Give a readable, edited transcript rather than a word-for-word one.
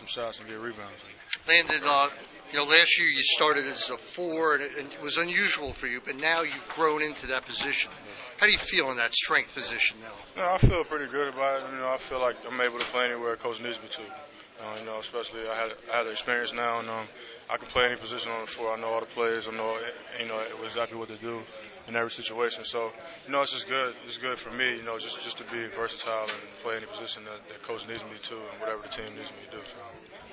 shots and get rebounds. Landon, last year you started as a 4, and it was unusual for you, but now you've grown into that position. How do you feel in that strength position now? I feel pretty good about it. I feel like I'm able to play anywhere Coach needs me to. Especially I had the experience now, and I can play any position on the floor. I know all the players. I know exactly what to do in every situation. So it's just good. It's good for me. Just to be versatile and play any position that Coach needs me to, and whatever the team needs me to do. So.